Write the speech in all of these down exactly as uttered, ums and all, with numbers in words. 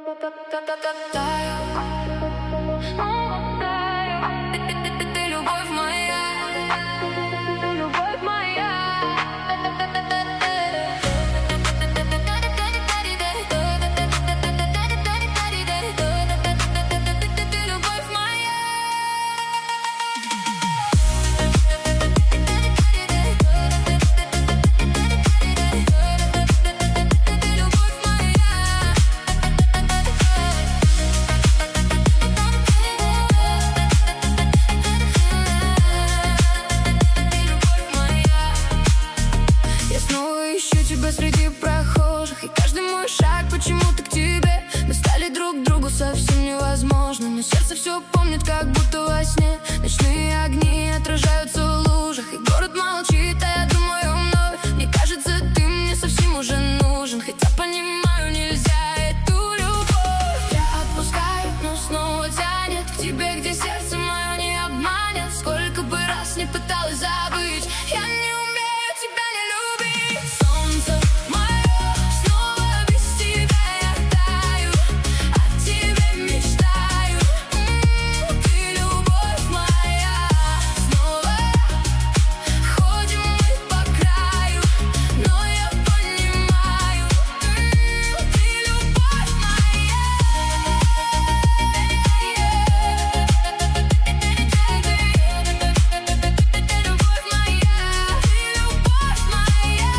Ты любовь моя, любовь моя. Среди прохожих, и каждый мой шаг почему-то к тебе. Мы стали друг другу совсем невозможно, но сердце все помнит, как будто во сне. Ночные огни отражаются в лужах, и город молчит, а я думаю вновь. Мне кажется, ты мне совсем уже нужен, хотя понимаю, нельзя эту любовь. Я отпускаю, но снова тянет к тебе, где сердце мое не обманет. Сколько бы раз не пыталась забыть, я не умею тебя не любить. Солнце мое, снова без тебя я таю, о тебе мечтаю. М-м, ты любовь моя. Снова ходим мы по краю, но я понимаю, м-м, ты любовь моя. Любовь моя, ты любовь моя.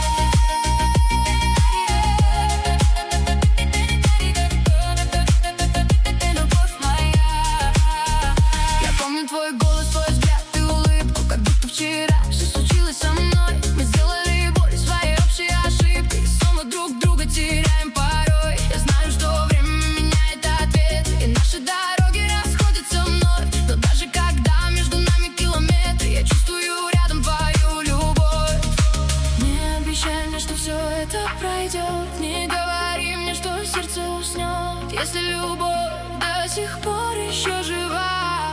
Любовь моя. Я помню твой голос, твой взгляд и улыбку, как будто вчера все случилось со мной. Мы сделали боль своей общей ошибкой, и снова друг друга теряем порой. Я знаю, что время меняет ответы, и наши дороги расходятся вновь. Но даже когда между нами километры, я чувствую рядом твою любовь. Не обещай мне, что все это пройдет, не говори мне, что сердце уснет, если любовь до сих пор еще жива.